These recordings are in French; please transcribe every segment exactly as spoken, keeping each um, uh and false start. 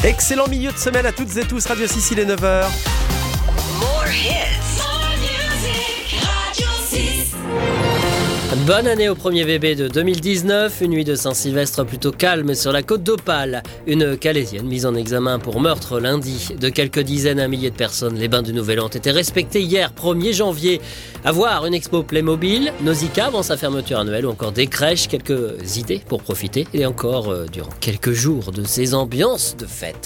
Excellent milieu de semaine à toutes et tous, Radio six, il est neuf heures. More hits. More music. Radio six. Bonne année au premier bébé de deux mille dix-neuf, une nuit de Saint-Sylvestre plutôt calme sur la côte d'Opale. Une Calaisienne mise en examen pour meurtre lundi. De quelques dizaines à milliers de personnes, les bains du Nouvel An ont été respectés hier, premier janvier. À voir une expo Playmobil, Nausicaa avant sa fermeture annuelle ou encore des crèches, quelques idées pour profiter et encore euh, durant quelques jours de ces ambiances de fête.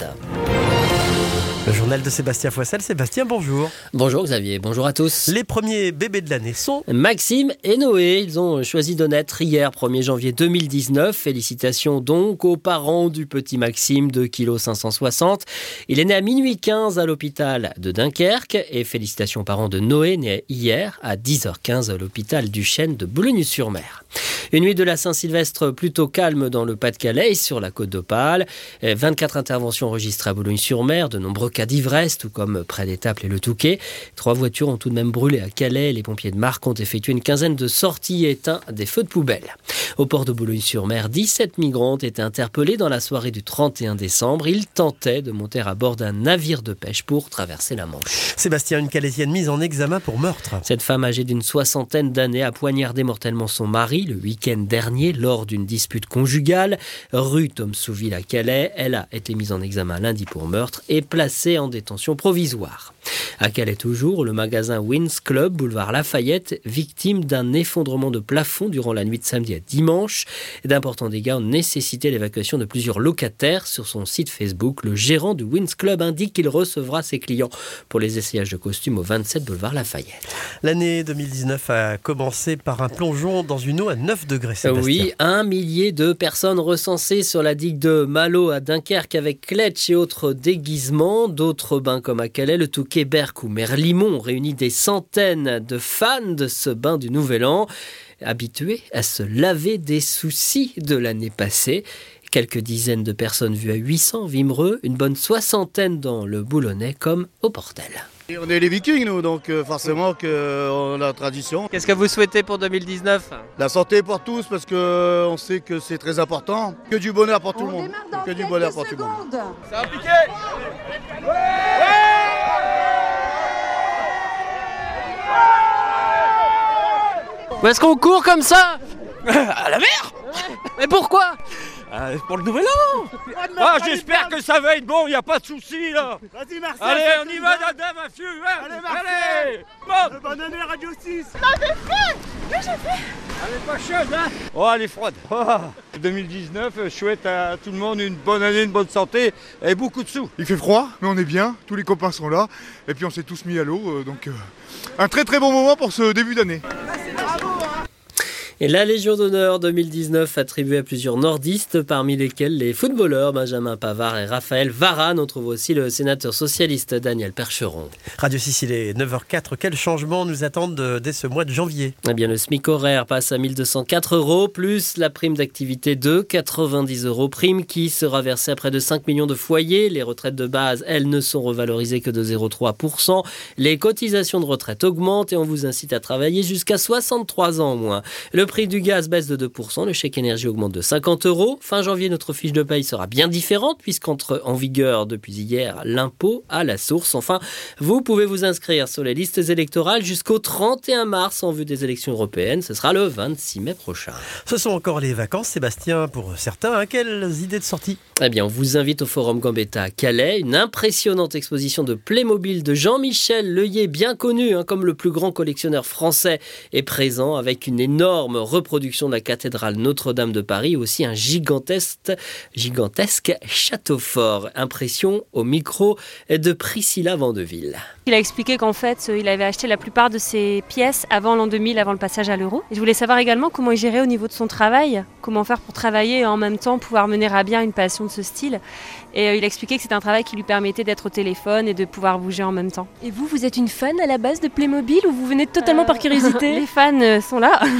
Le journal de Sébastien Foissel. Sébastien, bonjour. Bonjour Xavier, bonjour à tous. Les premiers bébés de l'année sont Maxime et Noé. Ils ont choisi de naître hier, premier janvier deux mille dix-neuf. Félicitations donc aux parents du petit Maxime, deux virgule cinq cent soixante kilos. Il est né à minuit quinze à l'hôpital de Dunkerque. Et félicitations aux parents de Noé, né hier à dix heures quinze à l'hôpital du Chêne de Boulogne-sur-Mer. Une nuit de la Saint-Sylvestre plutôt calme dans le Pas-de-Calais et sur la côte d'Opale. vingt-quatre interventions enregistrées à Boulogne-sur-Mer, de nombreux cas d'ivresse, tout comme près d'Étaples et le Touquet. Trois voitures ont tout de même brûlé à Calais. Les pompiers de Marque ont effectué une quinzaine de sorties et éteint des feux de poubelle. Au port de Boulogne-sur-Mer, dix-sept migrants ont été interpellés dans la soirée du trente et un décembre. Ils tentaient de monter à bord d'un navire de pêche pour traverser la Manche. Sébastien, une Calaisienne mise en examen pour meurtre. Cette femme âgée d'une soixantaine d'années a poignardé mortellement son mari le week-end dernier lors d'une dispute conjugale. Rue Thomsouville à Calais, elle a été mise en examen lundi pour meurtre et placée en détention provisoire. À Calais toujours, le magasin Wins Club, boulevard Lafayette, victime d'un effondrement de plafond durant la nuit de samedi à dimanche. D'importants dégâts ont nécessité l'évacuation de plusieurs locataires. Sur son site Facebook, le gérant du Wins Club indique qu'il recevra ses clients pour les essayages de costumes au vingt-sept boulevard Lafayette. L'année deux mille dix-neuf a commencé par un plongeon dans une eau à neuf degrés, Sébastien. Oui, un millier de personnes recensées sur la digue de Malo à Dunkerque avec cletch et autres déguisements. D'autres bains comme à Calais, le Touquet, Berck ou Merlimont ont réuni des centaines de fans de ce bain du Nouvel An, habitués à se laver des soucis de l'année passée. Quelques dizaines de personnes vues à huit cents Vimereux, une bonne soixantaine dans le Boulonnais comme au Portel. Et on est les Vikings, nous, donc euh, forcément qu'on a la tradition. Qu'est-ce que vous souhaitez pour deux mille dix-neuf ? La santé pour tous, parce qu'on sait que c'est très important. Que du bonheur pour tout le monde. Que du bonheur pour tout le monde. Ça va piquer. Où est-ce qu'on court comme ça ? À la mer. Mais pourquoi ? euh, Pour le nouvel an. Ah, j'espère que ça va être bon, il n'y a pas de souci là. Vas-y, Marcel. Allez, on y va, Dada, mafieux. Hein. Allez, Marcel. Allez. Bon. Bonne année, Radio six. Elle est pas chaude, hein. Oh, elle est froide. Oh. deux mille dix-neuf, je souhaite à tout le monde une bonne année, une bonne santé et beaucoup de sous. Il fait froid, mais on est bien, tous les copains sont là, et puis on s'est tous mis à l'eau, euh, donc euh, un très très bon moment pour ce début d'année. Et la Légion d'honneur deux mille dix-neuf attribuée à plusieurs nordistes, parmi lesquels les footballeurs Benjamin Pavard et Raphaël Varane. On trouve aussi le sénateur socialiste Daniel Percheron. Radio six, il est neuf heures quatre. Quels changements nous attendent de, dès ce mois de janvier ? Eh bien, le SMIC horaire passe à mille deux cent quatre euros, plus la prime d'activité de quatre-vingt-dix euros. Prime qui sera versée à près de cinq millions de foyers. Les retraites de base, elles, ne sont revalorisées que de zéro virgule trois pour cent. Les cotisations de retraite augmentent et on vous incite à travailler jusqu'à soixante-trois ans au moins. Le Le prix du gaz baisse de deux pour cent, le chèque énergie augmente de cinquante euros. Fin janvier, notre fiche de paye sera bien différente puisqu'entre en vigueur depuis hier l'impôt à la source. Enfin, vous pouvez vous inscrire sur les listes électorales jusqu'au trente et un mars en vue des élections européennes. Ce sera le vingt-six mai prochain. Ce sont encore les vacances, Sébastien, pour certains. Hein, quelles idées de sortie ? Eh bien, on vous invite au Forum Gambetta à Calais. Une impressionnante exposition de Playmobil de Jean-Michel Leuillet, bien connu hein, comme le plus grand collectionneur français, est présent avec une énorme reproduction de la cathédrale Notre-Dame de Paris, aussi un gigantesque, gigantesque château fort. Impression au micro de Priscilla Vandeville. Il a expliqué qu'en fait, il avait acheté la plupart de ses pièces avant l'an deux mille, avant le passage à l'euro. Et je voulais savoir également comment il gérait au niveau de son travail, comment faire pour travailler et en même temps pouvoir mener à bien une passion de ce style. Et il a expliqué que c'était un travail qui lui permettait d'être au téléphone et de pouvoir bouger en même temps. Et vous, vous êtes une fan à la base de Playmobil ou vous venez totalement euh, par curiosité ? Les fans sont là.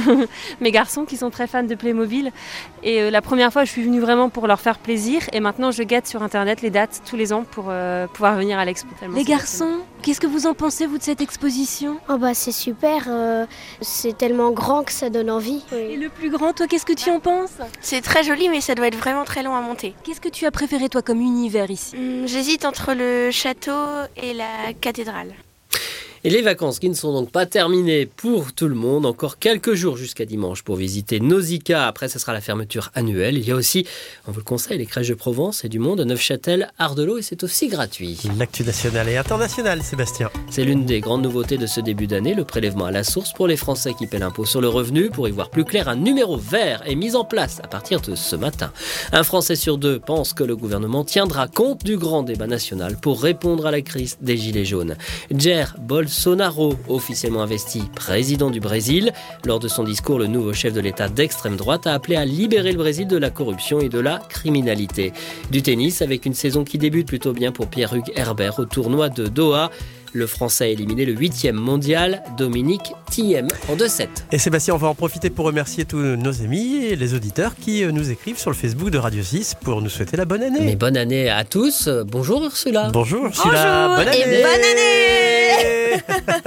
mes garçons qui sont très fans de Playmobil. Et euh, la première fois, je suis venue vraiment pour leur faire plaisir. Et maintenant, je guette sur Internet les dates tous les ans pour euh, pouvoir venir à l'expo. Les garçons, qu'est-ce que vous en pensez, vous, de cette exposition ? Oh bah c'est super, euh, c'est tellement grand que ça donne envie. Et le plus grand, toi, qu'est-ce que tu en penses ? C'est très joli, mais ça doit être vraiment très long à monter. Qu'est-ce que tu as préféré, toi, comme univers ici ? Hum, J'hésite entre le château et la cathédrale. Et les vacances qui ne sont donc pas terminées pour tout le monde. Encore quelques jours jusqu'à dimanche pour visiter Nausicaa. Après, ce sera la fermeture annuelle. Il y a aussi, on vous le conseille, les crèches de Provence et du Monde à Neufchâtel, Ardelot, et c'est aussi gratuit. L'actu nationale et internationale, Sébastien. C'est l'une des grandes nouveautés de ce début d'année, le prélèvement à la source pour les Français qui paient l'impôt sur le revenu. Pour y voir plus clair, un numéro vert est mis en place à partir de ce matin. Un Français sur deux pense que le gouvernement tiendra compte du grand débat national pour répondre à la crise des Gilets jaunes. Jair Bolsonaro, officiellement investi président du Brésil. Lors de son discours, le nouveau chef de l'État d'extrême droite a appelé à libérer le Brésil de la corruption et de la criminalité. Du tennis, avec une saison qui débute plutôt bien pour Pierre-Hugues Herbert au tournoi de Doha. Le Français a éliminé le huitième mondial, Dominique Thiem, en deux sept. Et Sébastien, on va en profiter pour remercier tous nos amis et les auditeurs qui nous écrivent sur le Facebook de Radio six pour nous souhaiter la bonne année. Mais bonne année à tous. Bonjour Ursula. Bonjour Ursula. Bonjour bonne année. et bonne année.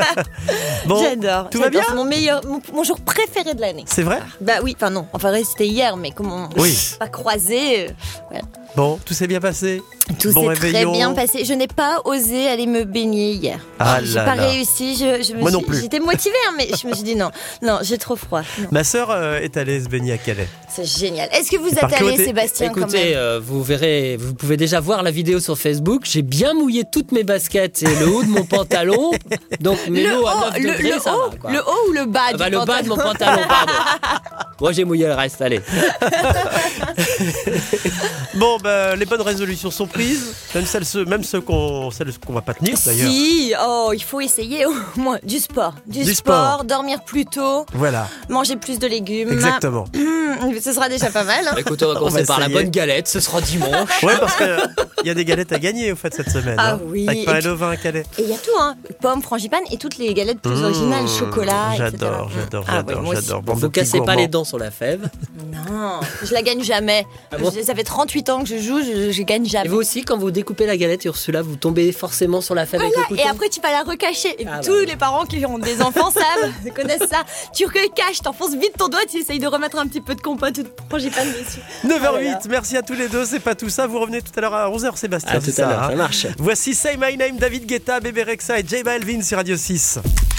Bon, j'adore. Tout va bien ? C'est mon meilleur, mon, mon jour préféré de l'année. C'est vrai ? Bah oui, enfin non, enfin c'était hier, mais comment oui. pas croisé. Euh, voilà. Bon, tout s'est bien passé ? Tout bon s'est très réveillon. bien passé. Je n'ai pas osé aller me baigner hier. Ah j'ai là pas là. réussi. Je, je me Moi suis, non plus. J'étais motivée, hein, mais je me suis dit non, non, j'ai trop froid. Non. Ma sœur euh, est allée se baigner à Calais. C'est génial. Est-ce que vous Par êtes allé, curiosité. Sébastien, quand Écoutez, même euh, vous verrez, vous pouvez déjà voir la vidéo sur Facebook. J'ai bien mouillé toutes mes baskets et le haut de mon pantalon. Donc mes le lots à haut, neuf le, degrés, le ça haut, va. Quoi. le haut ou le bas Ah du bah, le pantalon bas de mon pantalon, pardon. Moi j'ai mouillé le reste, allez. Bon, bah, les bonnes résolutions sont prises, même celles, ceux- même ceux qu'on, celles qu'on va pas tenir d'ailleurs. Si, oh, il faut essayer au moins du sport. Du, Du sport, sport. dormir plus tôt, Voilà, manger plus de légumes. exactement. Mmh, ce sera déjà pas mal. Hein. Écoutez, on va commencer va par la essayer. bonne galette, ce sera dimanche. Ouais, parce qu'il y a des galettes à gagner au fait cette semaine. Ah hein, oui. Avec Et pain et puis- le vin à Calais. Et il y a tout, hein. Pommes, frangipane et toutes les galettes plus Mmh, originales, chocolat, J'adore, et cetera. j'adore, Ah, j'adore, oui, moi aussi. j'adore. Bon, Bande de vous petits cassez pas gourmands. les dents sur la fève. Non, je la gagne jamais. Ah bon Je- ça fait trente-huit ans que je joue, je, je gagne Et jamais. vous aussi, quand vous découpez la galette, Ursula, vous tombez forcément sur la fève avec le couteau. Et après, tu vas la recacher. Et Ah, tous bah. les parents qui ont des enfants savent, connaissent ça. Tu recaches, t'enfonces vite ton doigt, tu essayes de remettre un petit peu de compote ou de frangipane dessus. neuf heures Ah là huit, là. merci à tous les deux, c'est pas tout ça. Vous revenez tout à l'heure à onze heures, Sébastien. À c'est tout à ça, l'heure, hein. ça marche. Voici Say My Name, David Guetta, Bébé Rexha et J Balvin sur Radio six.